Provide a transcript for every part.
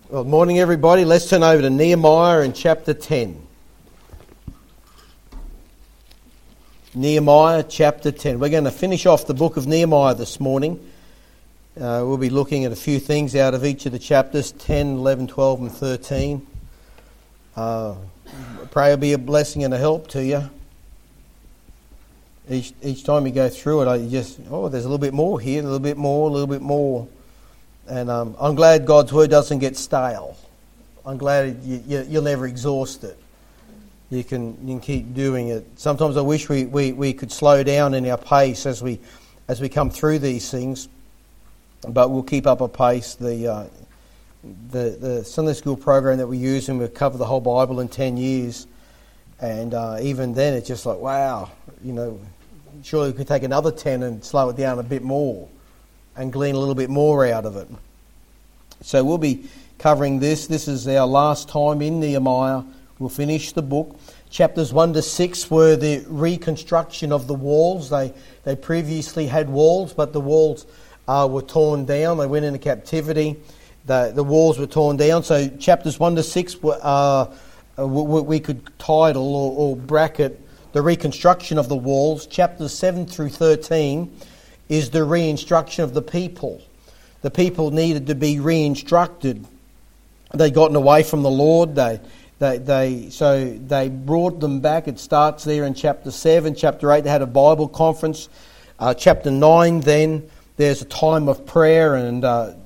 Well, morning everybody. Let's turn over to Nehemiah in chapter 10. Nehemiah chapter 10. We're going to finish off the book of Nehemiah this morning. We'll be looking at a few things out of each of the chapters, 10, 11, 12 and 13. Pray it'll be a blessing and a help to you. Each time you go through it, there's a little bit more here, a little bit more. And I'm glad God's Word doesn't get stale. I'm glad you'll never exhaust it. You can keep doing it. Sometimes I wish we could slow down in our pace as we come through these things, but we'll keep up a pace. The Sunday school program that we use, and we cover the whole Bible in 10 years, and even then it's just like, wow, surely we could take another 10 and slow it down a bit more and glean a little bit more out of it. So we'll be covering this. This is our last time in Nehemiah. We'll finish the book. Chapters 1 to 6 were the reconstruction of the walls. They previously had walls, but the walls were torn down. They went into captivity. The walls were torn down. So chapters 1 to 6 we could title or bracket the reconstruction of the walls. Chapters 7 through 13 is the re-instruction of the people. The people needed to be re-instructed. They'd gotten away from the Lord. So they brought them back. It starts there in chapter 7. Chapter 8, they had a Bible conference. Chapter 9, then, there's a time of prayer and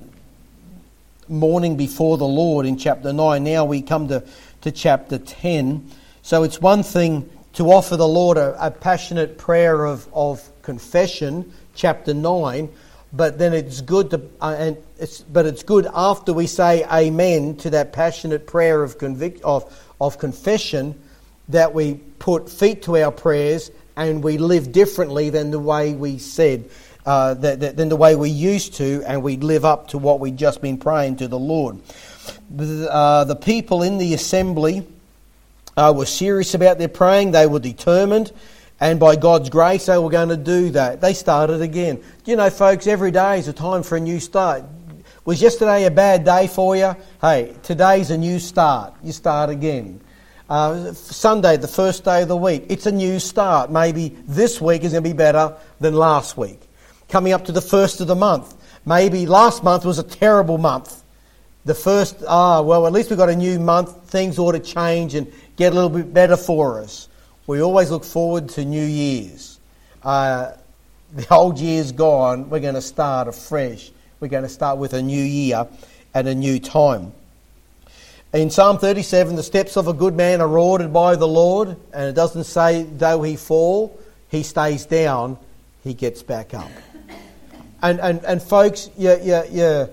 mourning before the Lord in chapter 9. Now we come to chapter 10. So it's one thing to offer the Lord a passionate prayer of confession, chapter 9, but then it's good it's good after we say amen to that passionate prayer of confession that we put feet to our prayers and we live differently than the way we said, than the way we used to, and we live up to what we'd just been praying to the Lord. The people in the assembly were serious about their praying. They were determined. And by God's grace, they were going to do that. They started again. Folks, every day is a time for a new start. Was yesterday a bad day for you? Hey, today's a new start. You start again. Sunday, the first day of the week, it's a new start. Maybe this week is going to be better than last week. Coming up to the first of the month. Maybe last month was a terrible month. The first, at least we've got a new month. Things ought to change and get a little bit better for us. We always look forward to New Year's. The old year's gone. We're going to start afresh. We're going to start with a new year and a new time. In Psalm 37, the steps of a good man are ordered by the Lord. And it doesn't say, though he fall, he stays down, he gets back up. And folks, you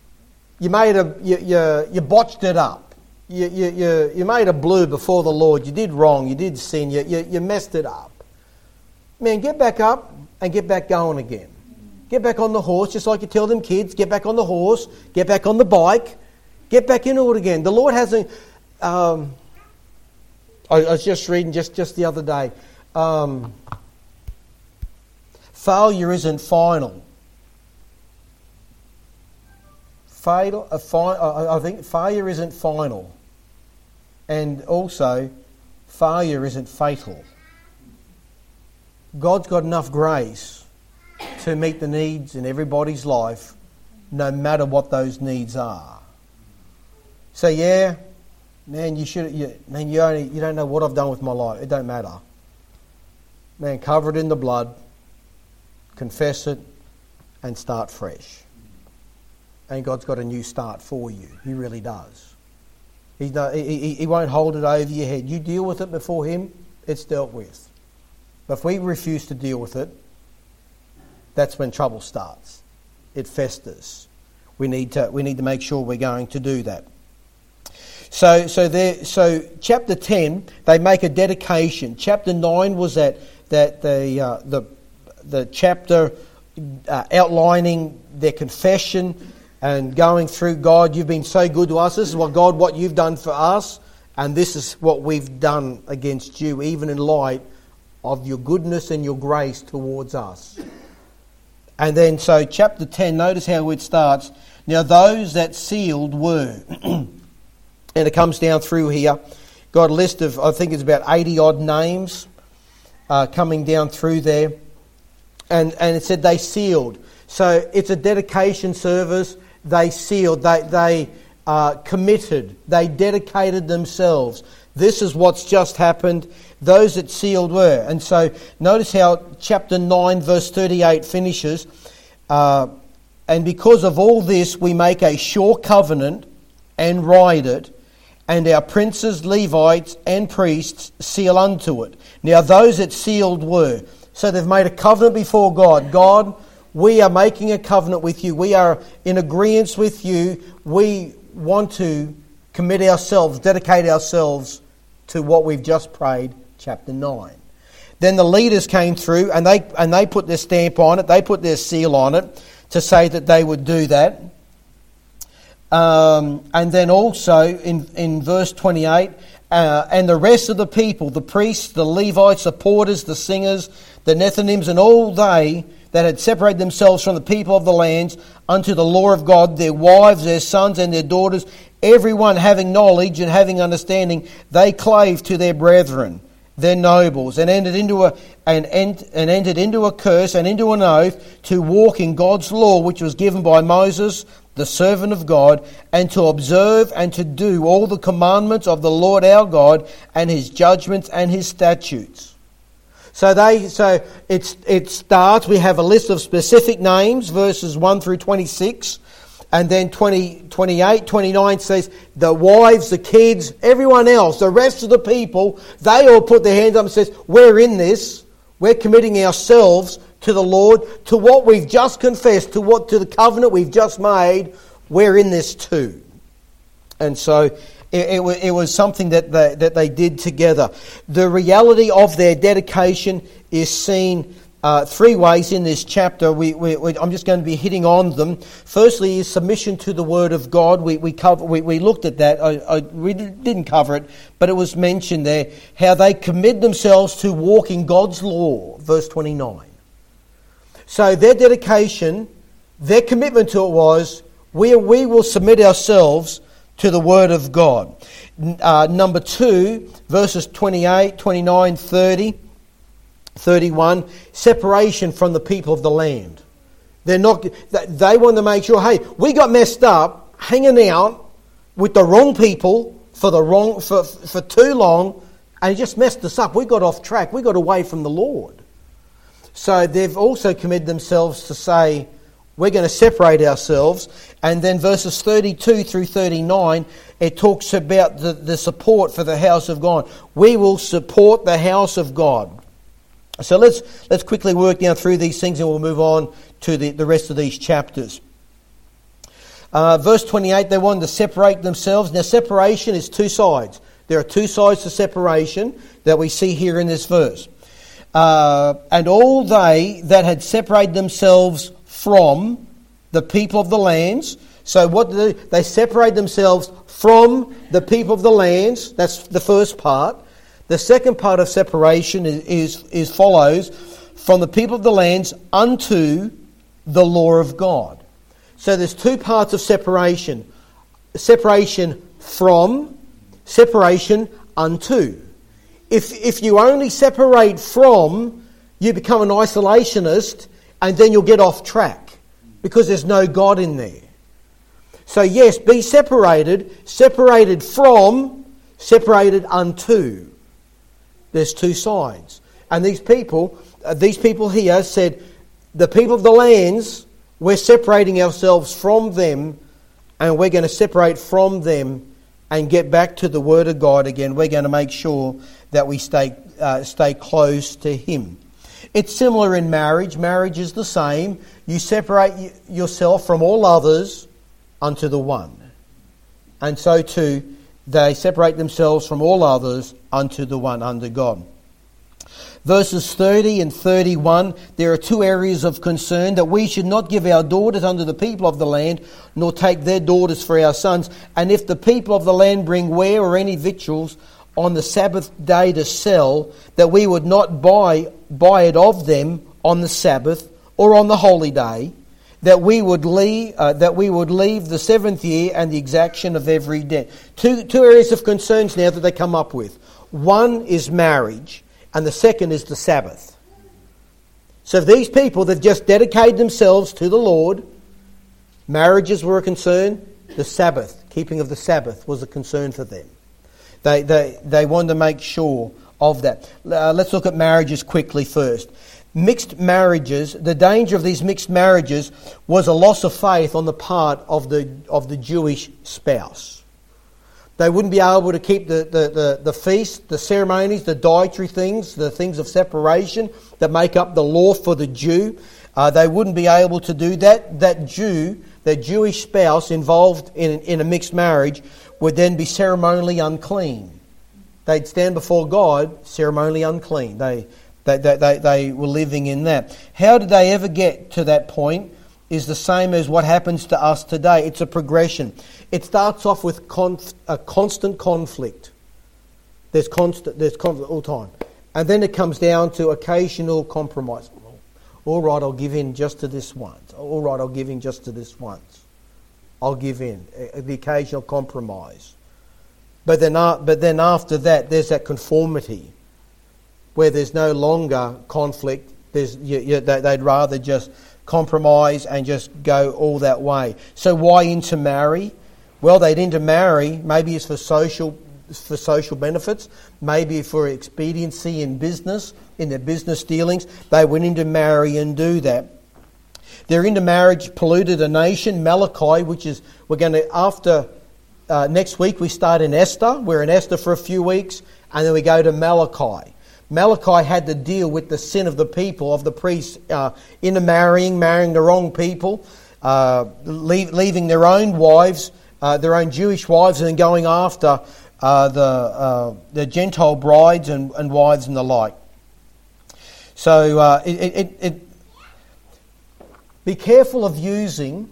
botched it up. You made a blue before the Lord. You did wrong. You did sin. You messed it up. Man, get back up and get back going again. Get back on the horse, just like you tell them kids. Get back on the horse. Get back on the bike. Get back into it again. The Lord hasn't... I was just reading just the other day. Failure isn't final. I think failure isn't final. And also, failure isn't fatal. God's got enough grace to meet the needs in everybody's life, no matter what those needs are. So man, you don't know what I've done with my life. It don't matter. Man, cover it in the blood, confess it, and start fresh. And God's got a new start for you. He really does. He won't hold it over your head. You deal with it before Him, it's dealt with. But if we refuse to deal with it, that's when trouble starts. It festers. We need to make sure we're going to do that. So chapter 10, they make a dedication. Chapter 9 was the chapter outlining their confession and going through, God, you've been so good to us. This is what you've done for us. And this is what we've done against you, even in light of your goodness and your grace towards us. And then, so chapter 10, notice how it starts. Now those that sealed were, and it comes down through here, got a list of, I think it's about 80 odd names coming down through there. And it said they sealed. So it's a dedication service. They sealed. They committed. They dedicated themselves. This is what's just happened. Those that sealed were. And so notice how chapter 9 verse 38 finishes. And because of all this we make a sure covenant and write it, and our princes, Levites and priests seal unto it. Now those that sealed were. So they've made a covenant before God. God, we are making a covenant with you. We are in agreement with you. We want to commit ourselves, dedicate ourselves to what we've just prayed, chapter 9. Then the leaders came through and they put their stamp on it. They put their seal on it to say that they would do that. And then also in verse 28, and the rest of the people, the priests, the Levites, the porters, the singers, the Nethinims, and all they that had separated themselves from the people of the lands unto the law of God, their wives, their sons, and their daughters, everyone having knowledge and having understanding, they clave to their brethren, their nobles, and entered into a curse and into an oath to walk in God's law, which was given by Moses, the servant of God, and to observe and to do all the commandments of the Lord our God, and his judgments and his statutes. So it starts, we have a list of specific names, verses 1 through 26, and then 28, 29 says the wives, the kids, everyone else, the rest of the people, they all put their hands up and says, we're in this, we're committing ourselves to the Lord, to what we've just confessed, to the covenant we've just made, we're in this too. And so it was something that they did together. The reality of their dedication is seen three ways in this chapter. I'm just going to be hitting on them. Firstly is submission to the Word of God. We looked at that. We didn't cover it, but it was mentioned there, how they commit themselves to walk in God's law, verse 29. So their dedication, their commitment to it was, we will submit ourselves to the Word of God. Number 2, verses 28, 29, 30, 31, separation from the people of the land. They want to make sure, hey, we got messed up hanging out with the wrong people for too long, and it just messed us up. We got off track. We got away from the Lord. So they've also committed themselves to say, we're going to separate ourselves. And then verses 32 through 39, it talks about the support for the house of God. We will support the house of God. So let's quickly work down through these things and we'll move on to the rest of these chapters. Verse 28, they wanted to separate themselves. Now separation is two sides. There are two sides to separation that we see here in this verse. And all they that had separated themselves from the people of the lands. So what do they separate themselves from the people of the lands. That's the first part. The second part of separation is follows, from the people of the lands unto the law of God. So there's two parts of separation. Separation from, separation unto. If you only separate from, you become an isolationist and then you'll get off track because there's no God in there. So yes, be separated, separated from, separated unto. There's two sides. And these people here said, the people of the lands, we're separating ourselves from them and we're going to separate from them and get back to the Word of God again. We're going to make sure that we stay close to Him. It's similar in marriage. Marriage is the same. You separate yourself from all others unto the one. And so too, they separate themselves from all others unto the one, unto God. Verses 30 and 31, there are two areas of concern, that we should not give our daughters unto the people of the land, nor take their daughters for our sons. And if the people of the land bring ware or any victuals on the Sabbath day to sell, that we would not buy it of them on the Sabbath or on the holy day, that we would leave the seventh year and the exaction of every debt. Two areas of concerns now that they come up with. One is marriage, and the second is the Sabbath. So these people that just dedicated themselves to the Lord, marriages were a concern. The Sabbath, keeping of the Sabbath, was a concern for them. They wanted to make sure of that. Let's look at marriages quickly first. Mixed marriages, the danger of these mixed marriages was a loss of faith on the part of the Jewish spouse. They wouldn't be able to keep the feast, the ceremonies, the dietary things, the things of separation that make up the law for the Jew. They wouldn't be able to do that. That Jewish spouse involved in a mixed marriage would then be ceremonially unclean. They'd stand before God ceremonially unclean. They were living in that. How did they ever get to that point is the same as what happens to us today. It's a progression. It starts off with a constant conflict. There's conflict all the time. And then it comes down to occasional compromise. All right, I'll give in just to this once. All right, I'll give in just to this once. I'll give in. The occasional compromise. But then after that, there's that conformity where there's no longer conflict. They'd rather just compromise and just go all that way. So why intermarry? Well, they'd intermarry. Maybe it's for social benefits. Maybe for expediency in business, in their business dealings. They went into marry and do that. Their intermarriage polluted a nation. Malachi, which is we're going to after next week we start in Esther. We're in Esther for a few weeks, and then we go to Malachi. Malachi had to deal with the sin of the people, of the priests, intermarrying, marrying the wrong people, leaving their own wives, their own Jewish wives, and then going after the Gentile brides and wives and the like. So be careful of using.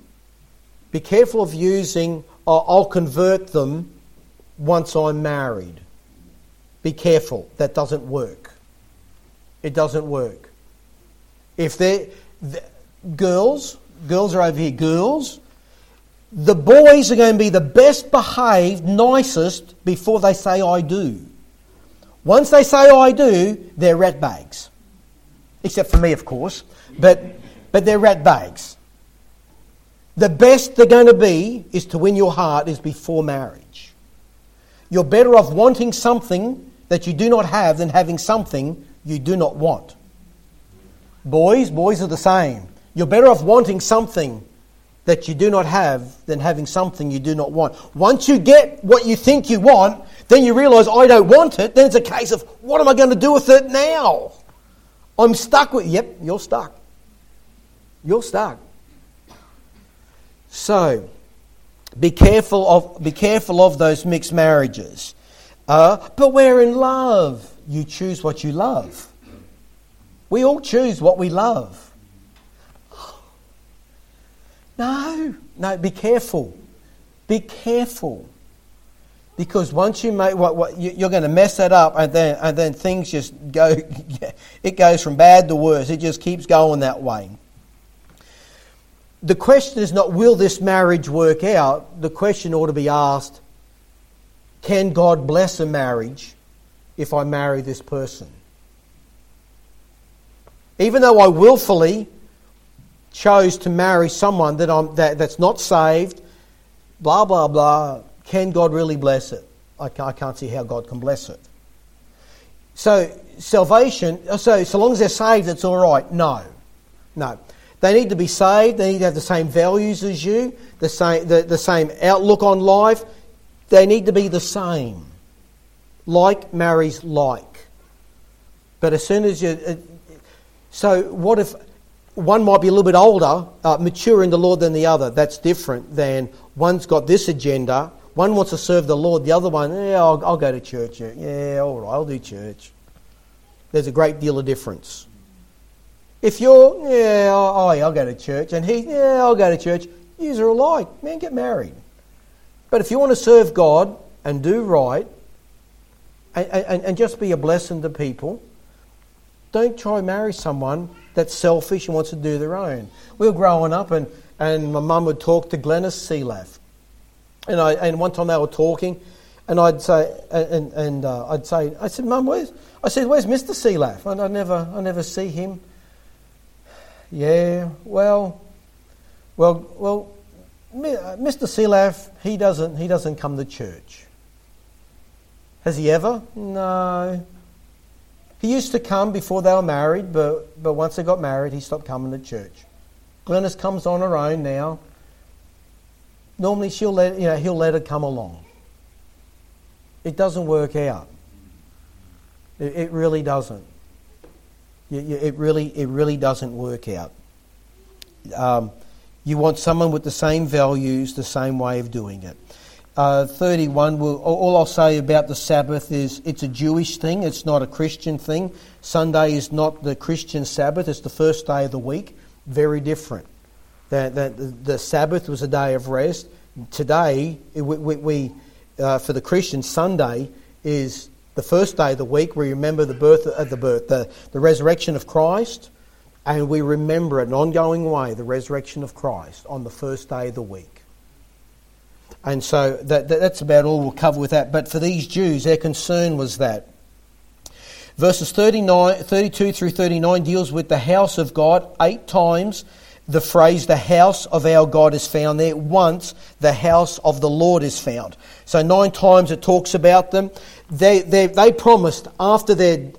I'll convert them once I'm married. Be careful. That doesn't work. It doesn't work. If girls are over here, girls, the boys are going to be the best behaved, nicest before they say I do. Once they say I do, they're rat bags. Except for me, of course. But they're rat bags. The best they're going to be is to win your heart is before marriage. You're better off wanting something that you do not have than having something you do not want. Boys are the same. You're better off wanting something that you do not have than having something you do not want. Once you get what you think you want, then you realise I don't want it. Then it's a case of what am I going to do with it now? I'm stuck with. Yep, you're stuck. You're stuck. So, be careful of those mixed marriages. But we're in love. You choose what you love. We all choose what we love. No, be careful. Be careful. Because once you make you're going to mess it up, and then things just go. It goes from bad to worse. It just keeps going that way. The question is not will this marriage work out. The question ought to be asked: can God bless a marriage if I marry this person? Even though I willfully chose to marry someone that's not saved, blah, blah, blah, can God really bless it? I can't see how God can bless it. So salvation, so long as they're saved, it's all right. No. They need to be saved. They need to have the same values as you, the same outlook on life. They need to be the same. Like marries like. But as soon as you... So what if one might be a little bit older, mature in the Lord than the other? That's different than one's got this agenda. One wants to serve the Lord. The other one, I'll go to church. Yeah, all right, I'll do church. There's a great deal of difference. If you're, I'll go to church. And I'll go to church. Yous are alike. Man, get married. But if you want to serve God and do right and just be a blessing to people, don't try to marry someone that's selfish and wants to do their own. We were growing up and my mum would talk to Glenys Sealath. And one time they were talking and I'd say, I said, Mum, where's Mr. Sealath? And I never see him. Yeah, well, Mr. Sealath, he doesn't come to church. Has he ever? No. He used to come before they were married, but once they got married, he stopped coming to church. Glenys comes on her own now. Normally he'll let her come along. It doesn't work out. It really doesn't. It really doesn't work out. You want someone with the same values, the same way of doing it. 31, all I'll say about the Sabbath is it's a Jewish thing, it's not a Christian thing. Sunday is not the Christian Sabbath, it's the first day of the week. Very different. The Sabbath was a day of rest. Today, we for the Christian, Sunday is the first day of the week. We remember the resurrection of Christ, and we remember in an ongoing way the resurrection of Christ on the first day of the week. And so that's about all we'll cover with that. But for these Jews, their concern was that. Verses 32 through 39 deals with the house of God. 8 times the phrase, the house of our God, is found there. Once, the house of the Lord is found. So 9 times it talks about them. They promised after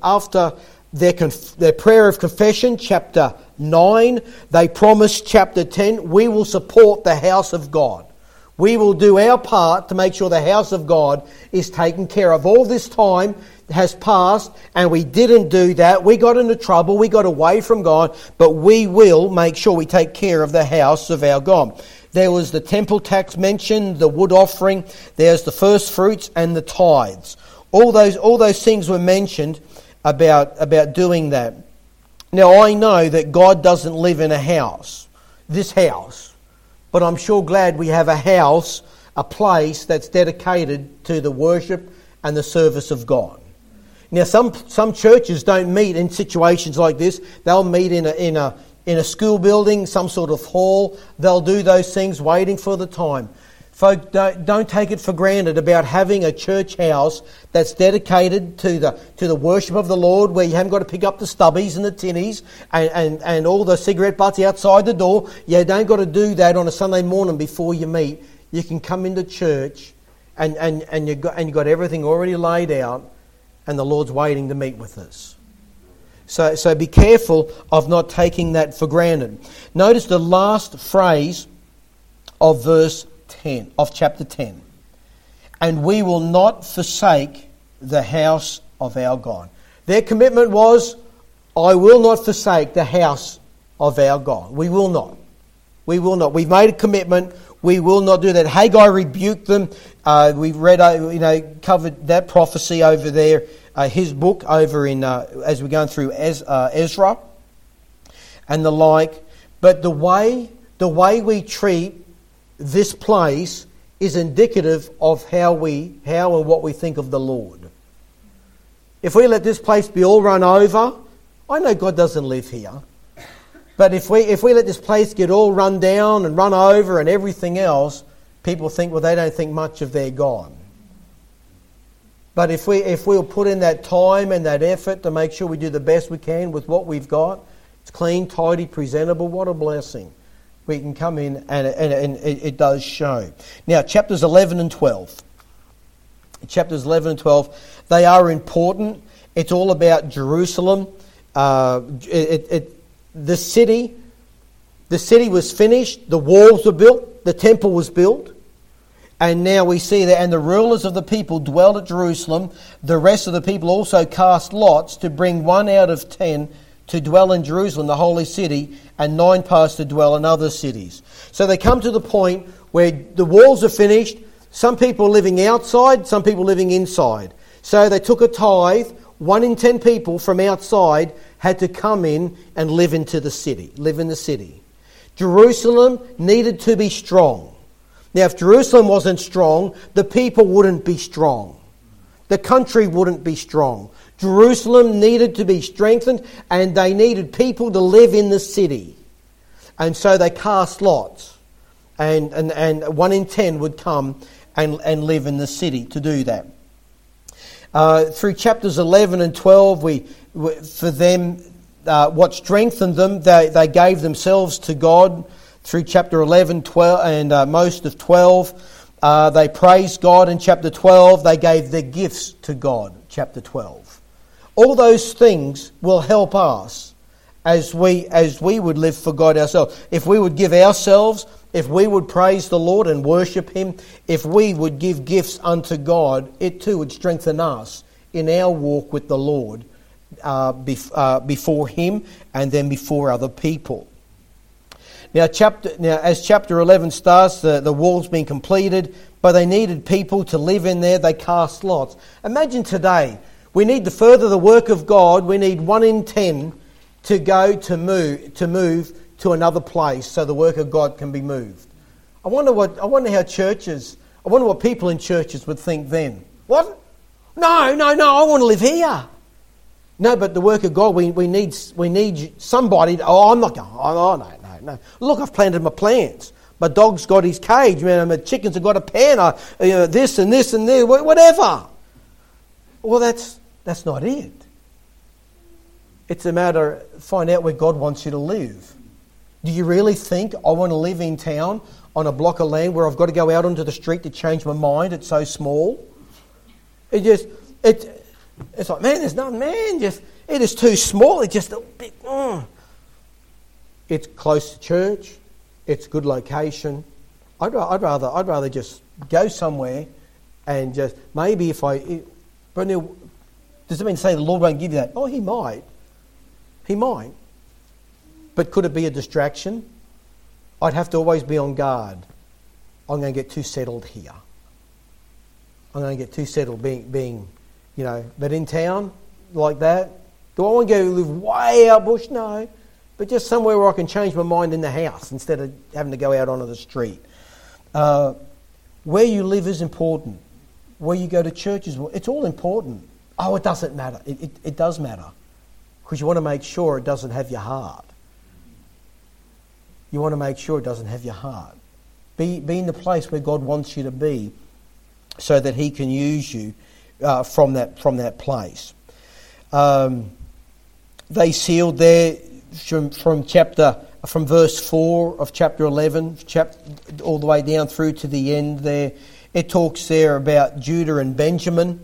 their prayer of confession, chapter 9, they promised chapter 10, we will support the house of God. We will do our part to make sure the house of God is taken care of. All this time has passed and we didn't do that. We got into trouble. We got away from God. But we will make sure we take care of the house of our God. There was the temple tax mentioned, the wood offering. There's the first fruits and the tithes. All those things were mentioned about doing that. Now I know that God doesn't live in a house. This house. But I'm sure glad we have a house, a place that's dedicated to the worship and the service of God. Now, some churches don't meet in situations like this. They'll meet in a school building, some sort of hall. They'll do those things waiting for the time. Folk, don't take it for granted about having a church house that's dedicated to the worship of the Lord, where you haven't got to pick up the stubbies and the tinnies and all the cigarette butts outside the door. You don't got to do that on a Sunday morning before you meet. You can come into church and you got everything already laid out, and the Lord's waiting to meet with us. So be careful of not taking that for granted. Notice the last phrase of verse 10 of chapter 10. And we will not forsake the house of our God. Their commitment was, I will not forsake the house of our God. We will not. We will not. We've made a commitment. We will not do that. Haggai rebuked them. We've read, covered that prophecy over there, his book over in, as we're going through Ezra and the like. But the way we treat this place is indicative of how and what we think of the Lord. If we let this place be all run over, I know God doesn't live here. But if we let this place get all run down and run over and everything else, people think, well, they don't think much of their God. But if we'll put in that time and that effort to make sure we do the best we can with what we've got, it's clean, tidy, presentable, what a blessing. We can come in and it does show. Now, chapters 11 and 12. Chapters 11 and 12, they are important. It's all about Jerusalem. The city was finished. The walls were built. The temple was built. And now we see that, and the rulers of the people dwelled at Jerusalem. The rest of the people also cast lots to bring 1 out of 10 to dwell in Jerusalem, the holy city, and 9 parts to dwell in other cities. So they come to the point where the walls are finished. Some people living outside, some people living inside. So they took a tithe. 1 in 10 people from outside had to come in and live in the city. Jerusalem needed to be strong. Now, if Jerusalem wasn't strong, the people wouldn't be strong. the country wouldn't be strong. Jerusalem needed to be strengthened, and they needed people to live in the city. And so they cast lots. And 1 in 10 would come and live in the city to do that. Through chapters 11 and 12, for them, what strengthened them, they gave themselves to God. Through chapter 11, 12, and most of 12, they praised God. In chapter 12, they gave their gifts to God. Chapter 12. All those things will help us as we would live for God ourselves. If we would give ourselves, if we would praise the Lord and worship Him, if we would give gifts unto God, it too would strengthen us in our walk with the Lord before Him and then before other people. Now, as chapter 11 starts, the wall's been completed, but they needed people to live in there. They cast lots. Imagine today, we need to further the work of God. We need 1 in 10 to go to move to another place so the work of God can be moved. I wonder what people in churches would think then. What? No, I want to live here. No, but the work of God, we need somebody. I'm not going. Oh, no. Look, I've planted my plants. My dog's got his cage. My chickens have got a pen. This and this and this, whatever. Well, that's not it. It's a matter of find out where God wants you to live. Do you really think I want to live in town on a block of land where I've got to go out onto the street to change my mind? It's so small. It's like, man, there's nothing, man. It is too small. It's just a bit. It's close to church. It's a good location. I'd rather just go somewhere and just maybe if I. But now, does it mean to say the Lord won't give you that? Oh, He might. He might. But could it be a distraction? I'd have to always be on guard. I'm going to get too settled here. I'm going to get too settled being, but in town like that, do I want to go live way out bush? No. But just somewhere where I can change my mind in the house instead of having to go out onto the street. Where you live is important. Where you go to church is it's all important. Oh, it doesn't matter. It does matter. Because you want to make sure it doesn't have your heart. You want to make sure it doesn't have your heart. Be in the place where God wants you to be so that He can use you from that place. They sealed there from verse 4 of chapter 11 all the way down through to the end there. It talks there about Judah and Benjamin.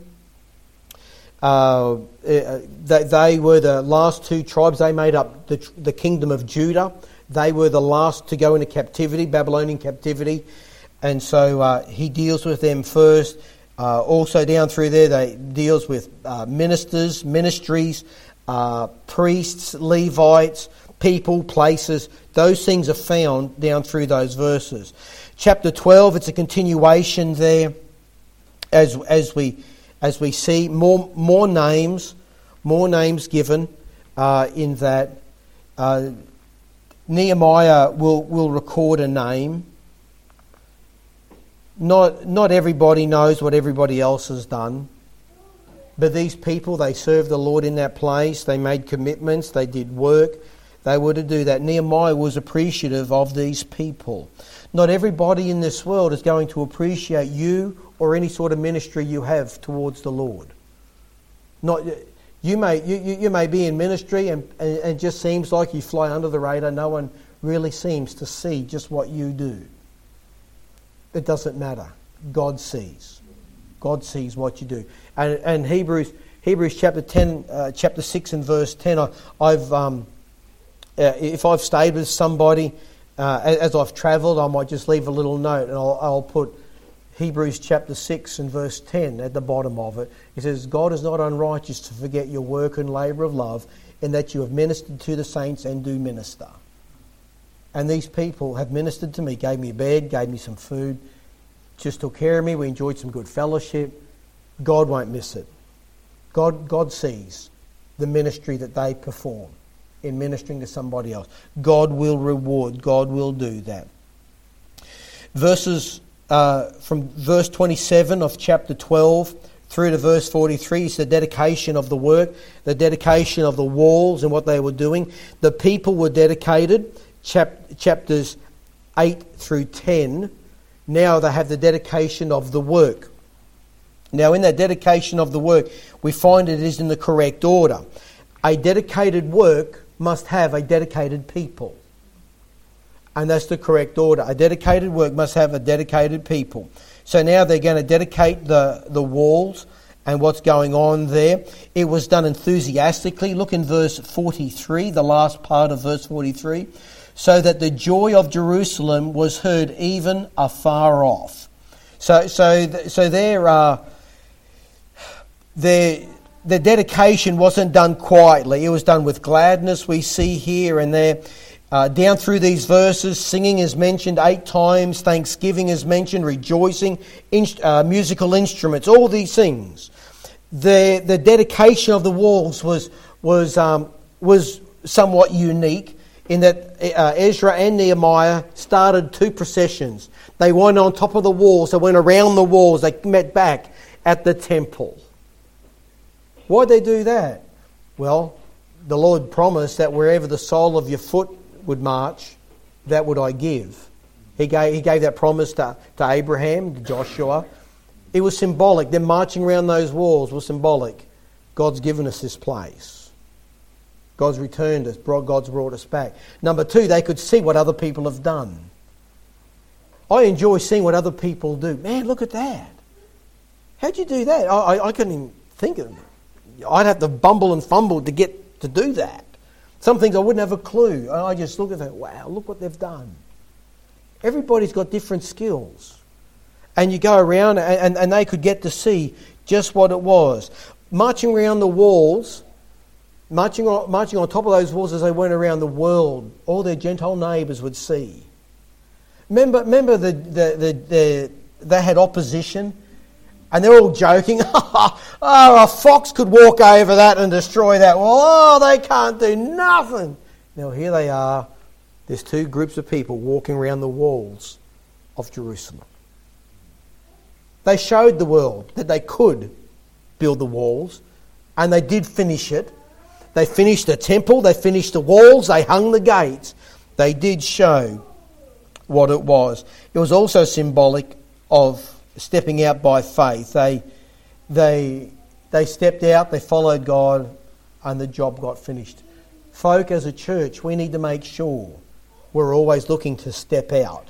They were the last two tribes. They made up the kingdom of Judah. They were the last to go into captivity, Babylonian captivity. And so He deals with them first. Also down through there, they deals with ministries, priests, Levites, people, places. Those things are found down through those verses. Chapter 12, it's a continuation there as we see more names given in that. Nehemiah will record a name. Not everybody knows what everybody else has done. But these people, they served the Lord in that place. They made commitments. They did work. They were to do that. Nehemiah was appreciative of these people. Not everybody in this world is going to appreciate you or any sort of ministry you have towards the Lord. You may be in ministry and it just seems like you fly under the radar. No one really seems to see just what you do. It doesn't matter. God sees. God sees what you do. And Hebrews chapter 10, chapter 6 and verse 10. If I've stayed with somebody as I've travelled, I might just leave a little note and I'll put Hebrews chapter 6 and verse 10 at the bottom of it. It says, God is not unrighteous to forget your work and labour of love, in that you have ministered to the saints and do minister. And these people have ministered to me, gave me a bed, gave me some food, just took care of me. We enjoyed some good fellowship. God won't miss it. God sees the ministry that they perform in ministering to somebody else. God will reward. God will do that. From verse 27 of chapter 12 through to verse 43, it's the dedication of the work, the dedication of the walls and what they were doing. The people were dedicated, chapters 8 through 10. Now they have the dedication of the work. Now in that dedication of the work, we find it is in the correct order. A dedicated work must have a dedicated people. And that's the correct order. A dedicated work must have a dedicated people. So now they're going to dedicate the walls and what's going on there. It was done enthusiastically. Look in verse 43, the last part of verse 43. So that the joy of Jerusalem was heard even afar off. So the dedication wasn't done quietly. It was done with gladness, we see here and there. Down through these verses, singing is mentioned 8 times, thanksgiving is mentioned, rejoicing, musical instruments, all these things. The dedication of the walls was somewhat unique in that Ezra and Nehemiah started 2 processions. They went on top of the walls, they went around the walls, they met back at the temple. Why'd they do that? Well, the Lord promised that wherever the sole of your foot would march, that would I give. He gave that promise to Abraham, to Joshua. It was symbolic. Them marching around those walls was symbolic. God's given us this place. God's returned us. God's brought us back. Number 2, they could see what other people have done. I enjoy seeing what other people do. Man, look at that. How'd you do that? I couldn't even think of it. I'd have to bumble and fumble to get to do that. Some things I wouldn't have a clue. I just look at that, wow, look what they've done. Everybody's got different skills. And you go around and they could get to see just what it was. Marching around the walls, marching on top of those walls as they went around the world, all their Gentile neighbours would see. Remember they had opposition? And they're all joking. A fox could walk over that and destroy that. Well, they can't do nothing. Now here they are. There's 2 groups of people walking around the walls of Jerusalem. They showed the world that they could build the walls. And they did finish it. They finished the temple. They finished the walls. They hung the gates. They did show what it was. It was also symbolic of stepping out by faith. They stepped out, they followed God, and the job got finished. Folk, as a church, we need to make sure we're always looking to step out.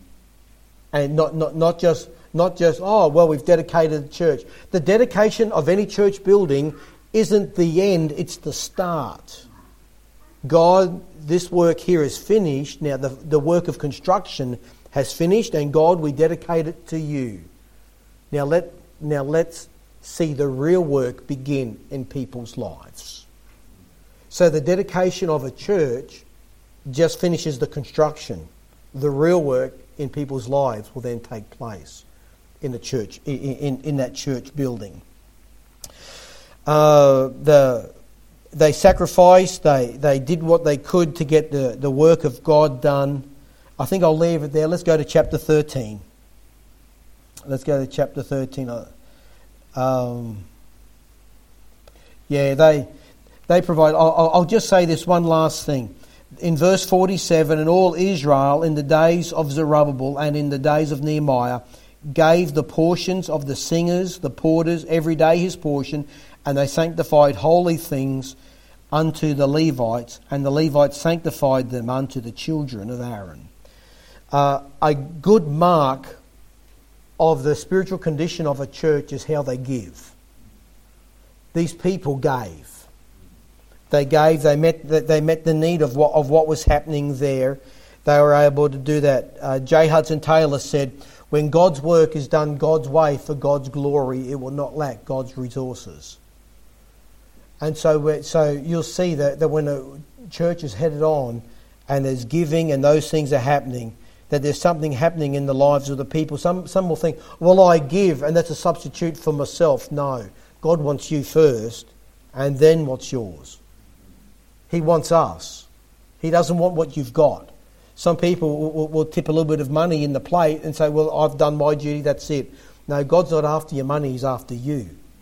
And not just, oh, well, we've dedicated the church. The dedication of any church building isn't the end, it's the start. God, this work here is finished. Now, the work of construction has finished, and God, we dedicate it to you. Now let's see the real work begin in people's lives. So the dedication of a church just finishes the construction. The real work in people's lives will then take place in the church, in that church building. They sacrificed. They did what they could to get the work of God done. I think I'll leave it there. Let's go to chapter 13. Let's go to chapter 13. They provide... I'll just say this one last thing. In verse 47, and all Israel in the days of Zerubbabel and in the days of Nehemiah gave the portions of the singers, the porters, every day his portion, and they sanctified holy things unto the Levites, and the Levites sanctified them unto the children of Aaron. A good mark of the spiritual condition of a church is how they give. These people gave. They gave. They met the need of what was happening there. They were able to do that. J. Hudson Taylor said, "When God's work is done God's way for God's glory, it will not lack God's resources." And so you'll see that when a church is headed on, and there's giving and those things are happening, that there's something happening in the lives of the people. Some will think, well, I give, and that's a substitute for myself. No. God wants you first, and then what's yours. He wants us. He doesn't want what you've got. Some people will tip a little bit of money in the plate and say, well, I've done my duty, that's it. No, God's not after your money, He's after you.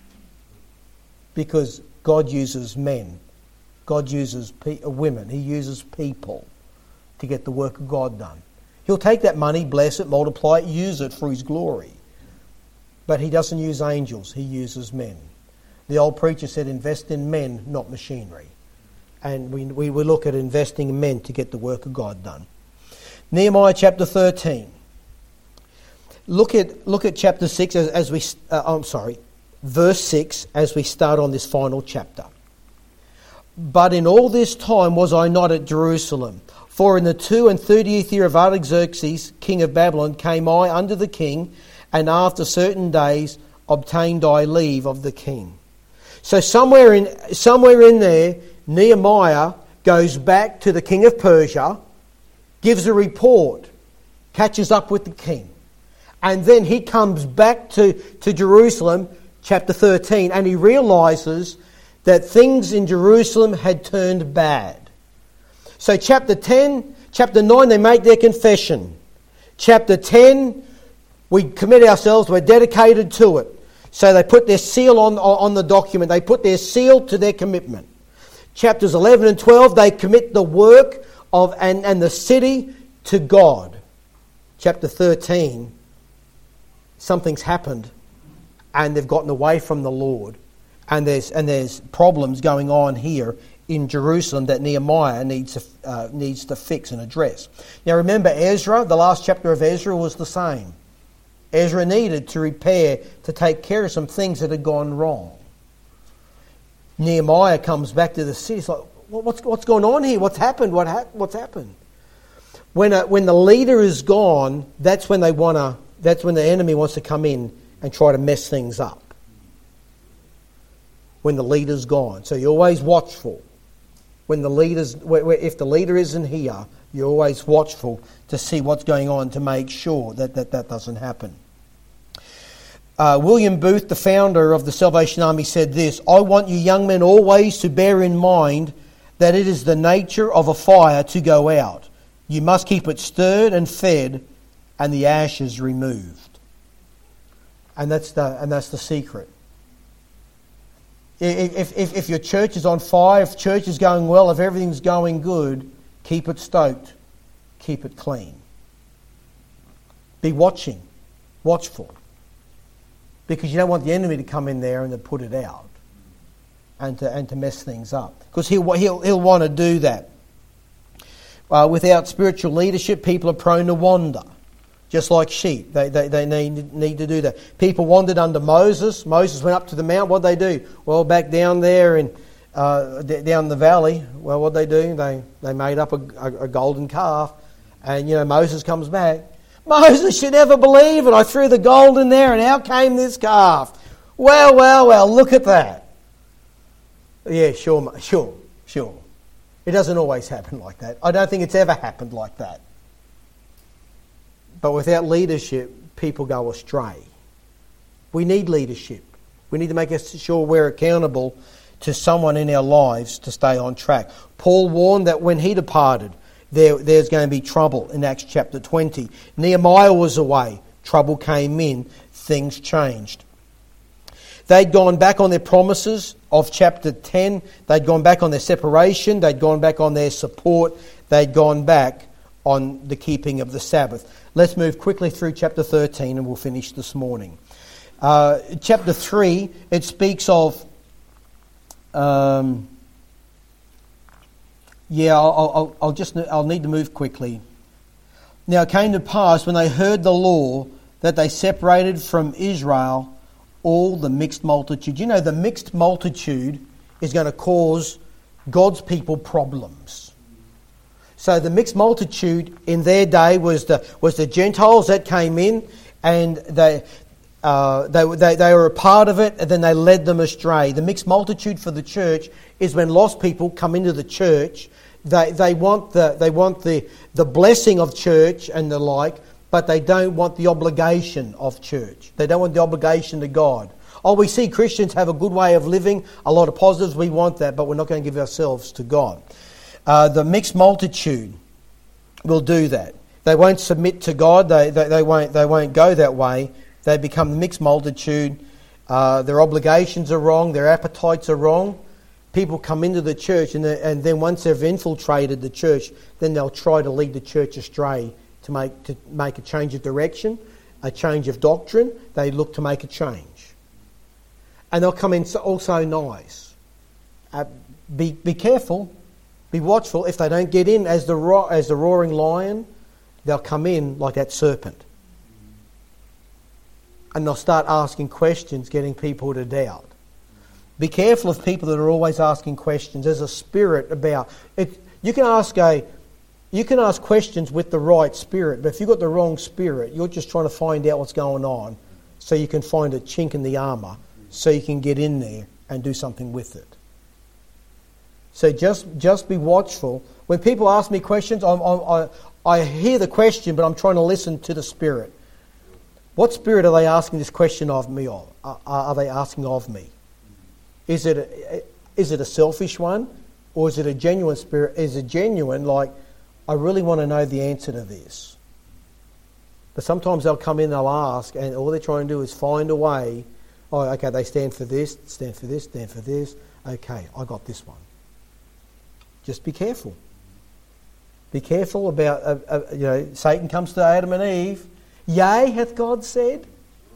Because God uses men. God uses women. He uses people to get the work of God done. He'll take that money, bless it, multiply it, use it for His glory. But He doesn't use angels. He uses men. The old preacher said, invest in men, not machinery. And we look at investing in men to get the work of God done. Nehemiah chapter 13. Look at chapter 6 verse 6 as we start on this final chapter. But in all this time was I not at Jerusalem. For in the 32nd year of Artaxerxes, king of Babylon, came I unto the king, and after certain days obtained I leave of the king. So somewhere in there, Nehemiah goes back to the king of Persia, gives a report, catches up with the king. And then he comes back to Jerusalem, chapter 13, and he realises that things in Jerusalem had turned bad. So chapter 9, they make their confession. Chapter 10, we commit ourselves, we're dedicated to it. So they put their seal on the document. They put their seal to their commitment. Chapters 11 and 12, they commit the work of and the city to God. Chapter 13, something's happened and they've gotten away from the Lord. And there's problems going on here in Jerusalem that Nehemiah needs to fix and address. Now remember Ezra, the last chapter of Ezra was the same. Ezra needed to repair, to take care of some things that had gone wrong. Nehemiah comes back to the city. It's like, what's going on here? What's happened? What's happened? When the leader is gone, that's when the enemy wants to come in and try to mess things up. When the leader's gone. So you're always watchful. If the leader isn't here, you're always watchful to see what's going on to make sure that doesn't happen. William Booth, the founder of the Salvation Army, said this: I want you young men always to bear in mind that it is the nature of a fire to go out. You must keep it stirred and fed and the ashes removed. And that's the secret. If your church is on fire, if church is going well, if everything's going good, keep it stoked. Keep it clean. Be watchful. Because you don't want the enemy to come in there and to put it out and to mess things up. Because he'll want to do that. Without spiritual leadership, people are prone to wander. Just like sheep. They need to do that. People wandered under Moses. Moses went up to the mount. What did they do? Well, back down there down the valley, well, what did they do? They made up a golden calf. And, Moses comes back. Moses, you never believe it. I threw the gold in there and out came this calf. Well, look at that. Yeah, sure. It doesn't always happen like that. I don't think it's ever happened like that. But without leadership, people go astray. We need leadership. We need to make sure we're accountable to someone in our lives to stay on track. Paul warned that when he departed, there's going to be trouble in Acts chapter 20. Nehemiah was away. Trouble came in. Things changed. They'd gone back on their promises of chapter 10. They'd gone back on their separation. They'd gone back on their support. They'd gone back on the keeping of the Sabbath. Let's move quickly through chapter 13 and we'll finish this morning. Chapter 3, it speaks of... I'll need to move quickly. Now it came to pass when they heard the law that they separated from Israel all the mixed multitude. You know, the mixed multitude is going to cause God's people problems. So the mixed multitude in their day was the Gentiles that came in, and they were a part of it, and then they led them astray. The mixed multitude for the church is when lost people come into the church. They want the blessing of church and the like, but they don't want the obligation of church. They don't want the obligation to God. Oh, we see Christians have a good way of living, a lot of positives. We want that, but we're not going to give ourselves to God. The mixed multitude will do that. They won't submit to God. They won't go that way. They become the mixed multitude. Their obligations are wrong. Their appetites are wrong. People come into the church and then once they've infiltrated the church, then they'll try to lead the church astray to make a change of direction, a change of doctrine. They look to make a change. And they'll come in also nice. Be careful. Be watchful. If they don't get in as the roaring lion, they'll come in like that serpent. And they'll start asking questions, getting people to doubt. Be careful of people that are always asking questions. There's a spirit about it. You can ask questions with the right spirit, but if you've got the wrong spirit, you're just trying to find out what's going on so you can find a chink in the armour so you can get in there and do something with it. So just be watchful. When people ask me questions, I hear the question, but I'm trying to listen to the spirit. What spirit are they asking this question of me of? Are they asking of me? Is it a selfish one, or is it a genuine spirit? Is it genuine, like, I really want to know the answer to this? But sometimes they'll come in, they'll ask, and all they're trying to do is find a way. Oh, okay, they stand for this, stand for this, stand for this. Okay, I got this one. Just be careful. Be careful about, Satan comes to Adam and Eve. Yea, hath God said?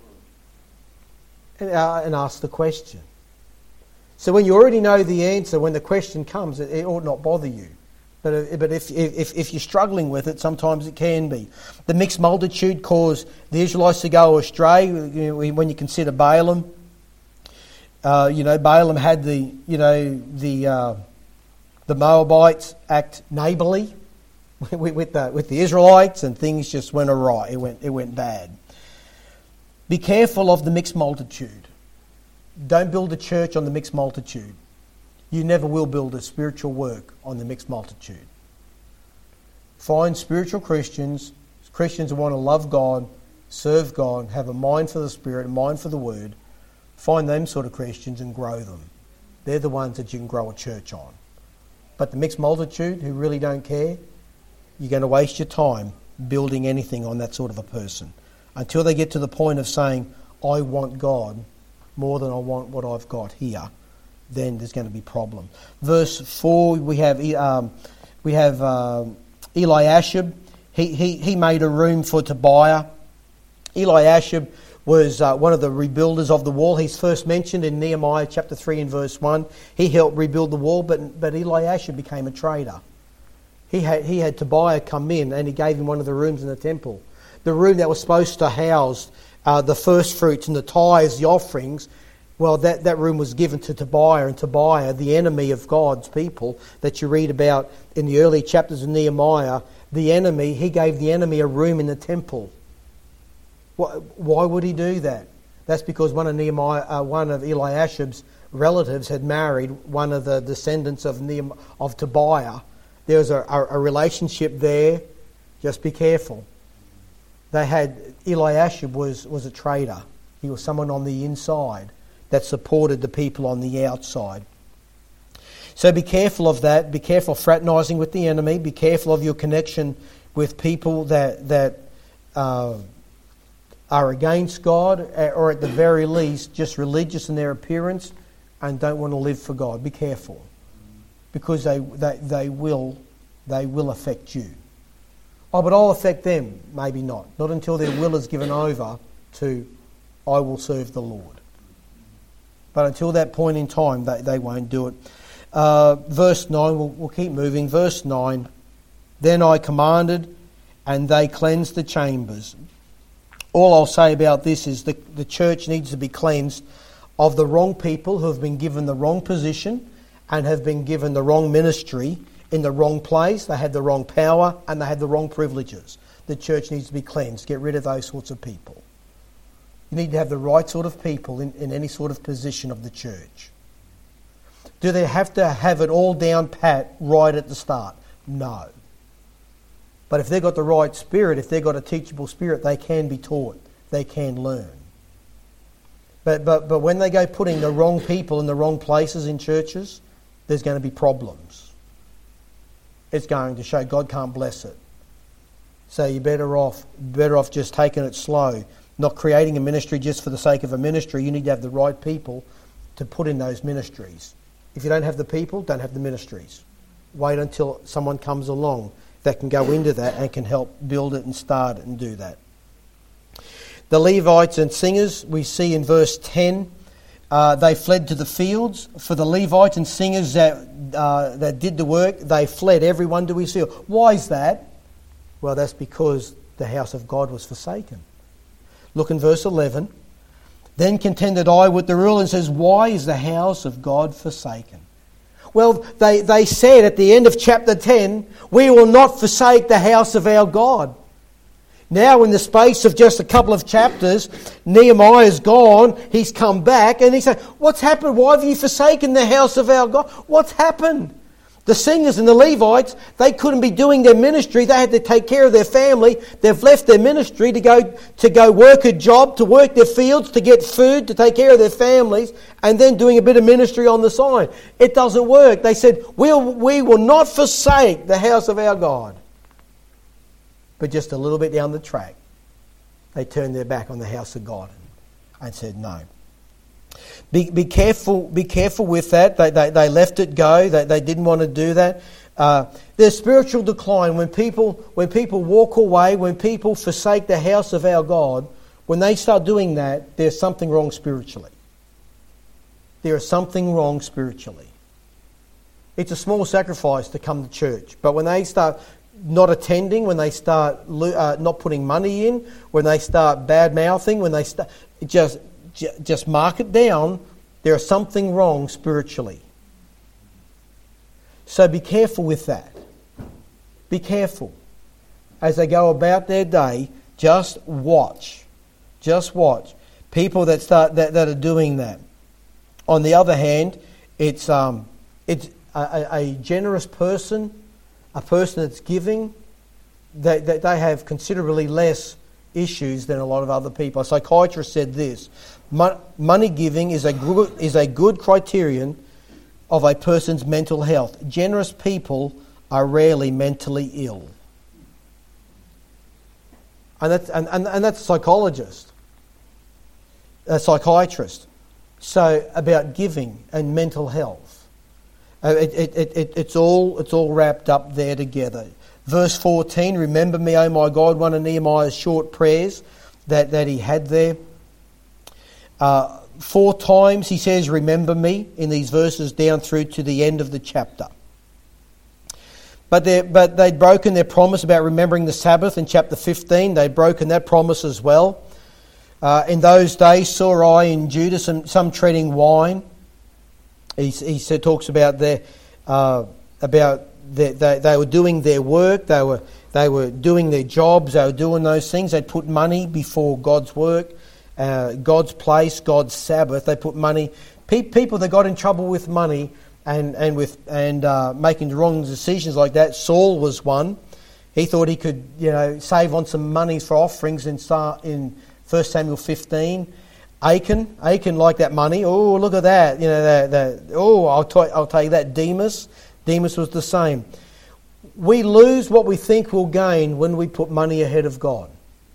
And ask the question. So when you already know the answer, when the question comes, it ought not bother you. But if you're struggling with it, sometimes it can be. The mixed multitude caused the Israelites to go astray. When you consider Balaam, Balaam had the Moabites act neighbourly with the Israelites, and things just went awry. It went bad. Be careful of the mixed multitude. Don't build a church on the mixed multitude. You never will build a spiritual work on the mixed multitude. Find spiritual Christians who want to love God, serve God, have a mind for the Spirit, a mind for the Word. Find them sort of Christians and grow them. They're the ones that you can grow a church on. But the mixed multitude who really don't care, you're going to waste your time building anything on that sort of a person. Until they get to the point of saying, I want God more than I want what I've got here, then there's going to be problem. Verse 4, we have Eliashib. He made a room for Tobiah. Eliashib was one of the rebuilders of the wall. He's first mentioned in Nehemiah chapter 3 and verse 1. He helped rebuild the wall, but Eliashib became a traitor. He had Tobiah come in and he gave him one of the rooms in the temple. The room that was supposed to house the first fruits and the tithes, the offerings, well, that room was given to Tobiah. And Tobiah, the enemy of God's people that you read about in the early chapters of Nehemiah, he gave the enemy a room in the temple. Why would he do that? That's because one of Eliashib's relatives had married one of the descendants of Tobiah. There was a relationship there. Just be careful. Eliashib was a traitor. He was someone on the inside that supported the people on the outside. So be careful of that. Be careful of fraternising with the enemy. Be careful of your connection with people that are against God, or at the very least just religious in their appearance and don't want to live for God. Be careful, because they will affect you. Oh, but I'll affect them. Maybe not. Not until their will is given over to, I will serve the Lord. But until that point in time, they won't do it. Verse 9, we'll keep moving. Verse 9, then I commanded, and they cleansed the chambers. All I'll say about this is the church needs to be cleansed of the wrong people who have been given the wrong position and have been given the wrong ministry in the wrong place. They had the wrong power and they had the wrong privileges. The church needs to be cleansed. Get rid of those sorts of people. You need to have the right sort of people in any sort of position of the church. Do they have to have it all down pat right at the start? No. But if they've got the right spirit, if they've got a teachable spirit, they can be taught. They can learn. But when they go putting the wrong people in the wrong places in churches, there's going to be problems. It's going to show God can't bless it. So you're better off just taking it slow not creating a ministry just for the sake of a ministry. You need to have the right people to put in those ministries. If you don't have the people, don't have the ministries. Wait until someone comes along that can go into that and can help build it and start it and do that. The Levites and singers, we see in verse 10, they fled to the fields. For the Levites and singers that did the work, they fled, everyone to his field. Why is that? Well, that's because the house of God was forsaken. Look in verse 11. Then contended I with the ruler and says, why is the house of God forsaken? Well, they said at the end of chapter 10, we will not forsake the house of our God. Now, in the space of just a couple of chapters, Nehemiah's gone, he's come back, and he said, what's happened? Why have you forsaken the house of our God? What's happened? The singers and the Levites, they couldn't be doing their ministry. They had to take care of their family. They've left their ministry to go work a job, to work their fields, to get food, to take care of their families, and then doing a bit of ministry on the side. It doesn't work. They said, we will not forsake the house of our God. But just a little bit down the track, they turned their back on the house of God and said no. Be careful with that. They left it go. They didn't want to do that. There's spiritual decline when people walk away, when people forsake the house of our God. When they start doing that, there's something wrong spiritually. There is something wrong spiritually. It's a small sacrifice to come to church, but when they start not attending, when they start not putting money in, when they start bad mouthing, when they start just mark it down, there is something wrong spiritually. So be careful with that. Be careful. As they go about their day, just watch. Just watch. People that are doing that. On the other hand, it's a generous person, a person that's giving, they have considerably less issues than a lot of other people. A psychiatrist said this: money giving is a good criterion of a person's mental health. Generous people are rarely mentally ill. And that's a psychologist, a psychiatrist. So about giving and mental health, it's all wrapped up there together. Verse 14, remember me, O my God, one of Nehemiah's short prayers that he had there. 4 times he says, remember me, in these verses down through to the end of the chapter. But they'd broken their promise about remembering the Sabbath in chapter 15. They'd broken that promise as well. In those days saw I in Judah some treading wine. He talks about they were doing their work, they were doing their jobs, they were doing those things. They'd put money before God's work, God's place, God's Sabbath. They put money. People that got in trouble with money and making the wrong decisions like that. Saul was one. He thought he could, save on some money for offerings in 1 Samuel 15. Achan liked that money. Oh, look at that! I'll tell you that. Demas was the same. We lose what we think we'll gain when we put money ahead of God.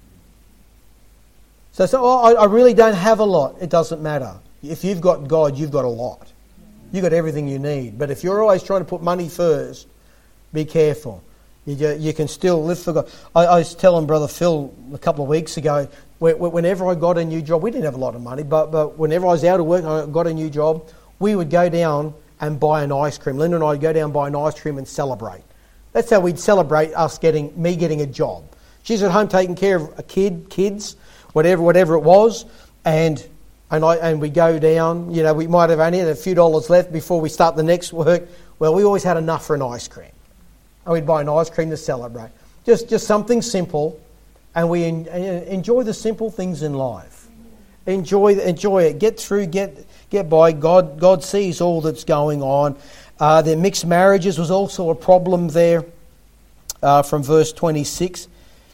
So I really don't have a lot. It doesn't matter. If you've got God, you've got a lot. You've got everything you need. But if you're always trying to put money first, be careful. You can still live for God. I was telling Brother Phil a couple of weeks ago, whenever I got a new job, we didn't have a lot of money, but whenever I was out of work and I got a new job, we would go down and buy an ice cream. Linda and I would go down and buy an ice cream and celebrate. That's how we'd celebrate me getting a job. She's at home taking care of a kids, whatever it was, and we go down. We might have only had a few dollars left before we start the next work. Well, we always had enough for an ice cream, and we'd buy an ice cream to celebrate. Just something simple, and we enjoy the simple things in life. Enjoy it. Get through. Get by. God sees all that's going on. Their mixed marriages was also a problem there. From verse 26.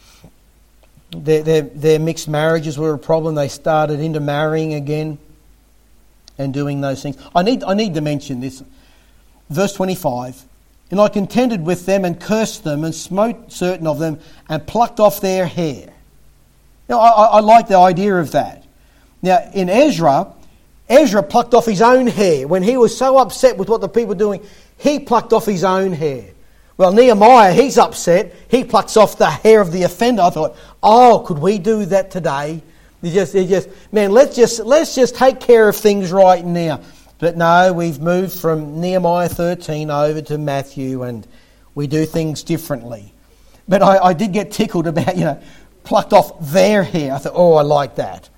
Their mixed marriages were a problem. They started intermarrying again and doing those things. I need to mention this. Verse 25. And I contended with them and cursed them and smote certain of them and plucked off their hair. Now, I like the idea of that. Now, in Ezra plucked off his own hair. When he was so upset with what the people were doing, he plucked off his own hair. Well, Nehemiah, he's upset. He plucks off the hair of the offender. I thought, oh, could we do that today? Man, let's just take care of things right now. But no, we've moved from Nehemiah 13 over to Matthew, and we do things differently. But I did get tickled about, plucked off their hair. I thought, oh, I like that.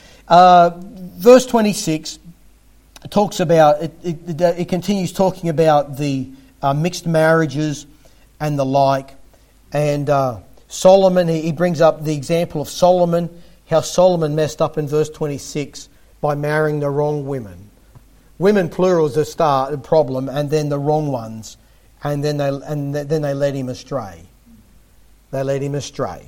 Verse 26 talks about, it continues talking about the mixed marriages and the like. And Solomon, he brings up the example of Solomon, how Solomon messed up in verse 26 by marrying the wrong women. Women plural is the problem, and then the wrong ones. And then they led him astray. They led him astray.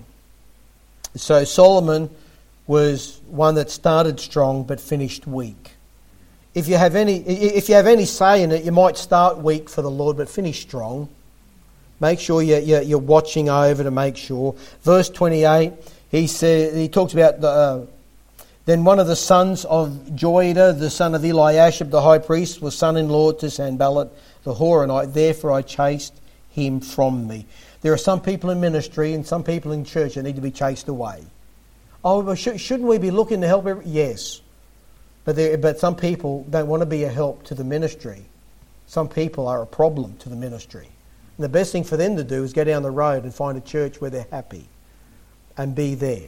So Solomon was one that started strong but finished weak. If you have any say in it, you might start weak for the Lord but finish strong. Make sure you're watching over to make sure. Verse 28, he talks about then one of the sons of Joiada, the son of Eliashib, the high priest, was son-in-law to Sanballat the Horonite. Therefore I chased him from me. There are some people in ministry and some people in church that need to be chased away. Oh, but shouldn't we be looking to help? Yes. But some people don't want to be a help to the ministry. Some people are a problem to the ministry. And the best thing for them to do is go down the road and find a church where they're happy and be there.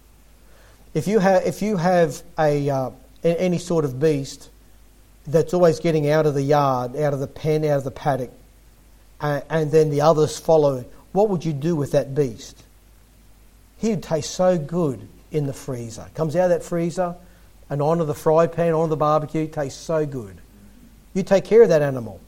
If you have any sort of beast that's always getting out of the yard, out of the pen, out of the paddock, and then the others follow, what would you do with that beast? He would taste so good in the freezer. Comes out of that freezer and onto the fry pan, onto the barbecue, tastes so good. You take care of that animal.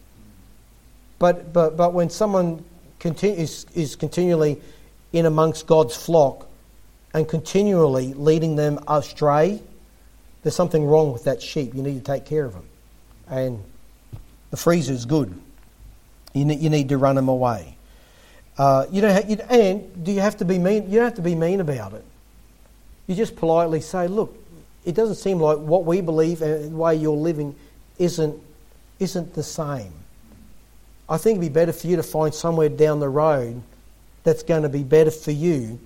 But when someone is continually in amongst God's flock and continually leading them astray, there's something wrong with that sheep. You need to take care of them. And the freezer is good. You need to run them away. And do you have to be mean? You don't have to be mean about it. You just politely say, look, it doesn't seem like what we believe and the way you're living isn't the same. I think it'd be better for you to find somewhere down the road that's going to be better for you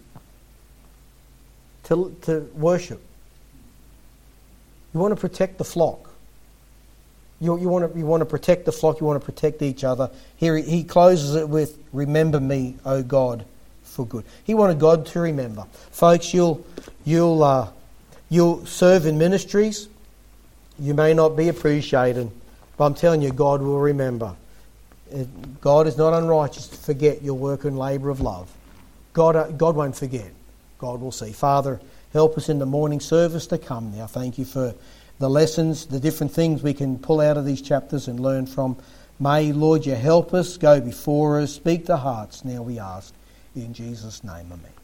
to worship. You want to protect the flock. You want to protect the flock. You want to protect each other. Here he closes it with, "Remember me, O God, for good." He wanted God to remember. Folks, you'll serve in ministries. You may not be appreciated, but I'm telling you, God will remember. God is not unrighteous to forget your work and labour of love. God won't forget. God will see. Father, help us in the morning service to come now. Thank you for the lessons, the different things we can pull out of these chapters and learn from. May, Lord, you help us, go before us, speak to hearts now, we ask. In Jesus' name, amen.